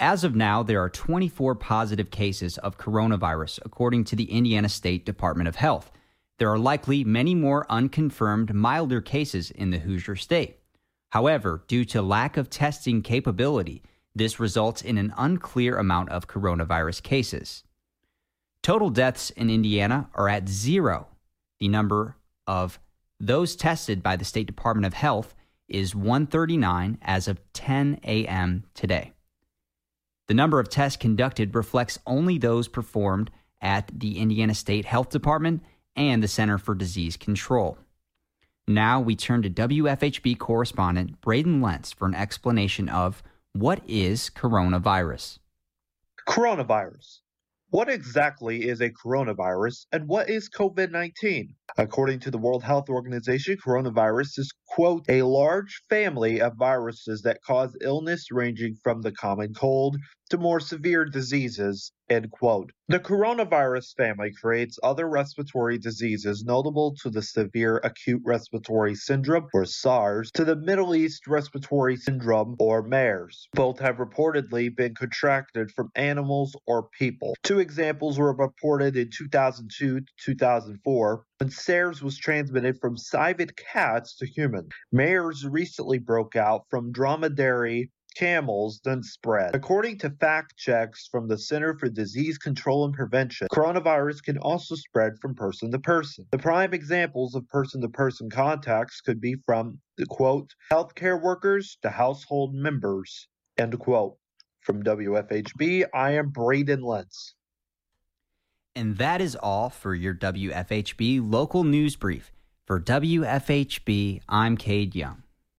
As of now, there are 24 positive cases of coronavirus, according to the Indiana State Department of Health. There are likely many more unconfirmed, milder cases in the Hoosier State. However, due to lack of testing capability, this results in an unclear amount of coronavirus cases. Total deaths in Indiana are at 0. The number of those tested by the State Department of Health is 139 as of 10 a.m. today. The number of tests conducted reflects only those performed at the Indiana State Health Department and the Center for Disease Control. Now we turn to WFHB correspondent Braden Lentz for an explanation of what is coronavirus. Coronavirus. What exactly is a coronavirus and what is COVID-19? According to the World Health Organization, coronavirus is, quote, a large family of viruses that cause illness ranging from the common cold to more severe diseases, end quote. The coronavirus family creates other respiratory diseases notable to the severe acute respiratory syndrome, or SARS, to the Middle East respiratory syndrome, or MERS. Both have reportedly been contracted from animals or people. Two examples were reported in 2002 to 2004, when SARS was transmitted from civet cats to humans. MERS recently broke out from dromedary camels, then spread. According to fact checks from the Center for Disease Control and Prevention, coronavirus can also spread from person to person. The prime examples of person-to-person contacts could be from, quote, healthcare workers to household members, end quote. From WFHB, I am Braden Lentz. And that is all for your WFHB local news brief. For WFHB, I'm Cade Young.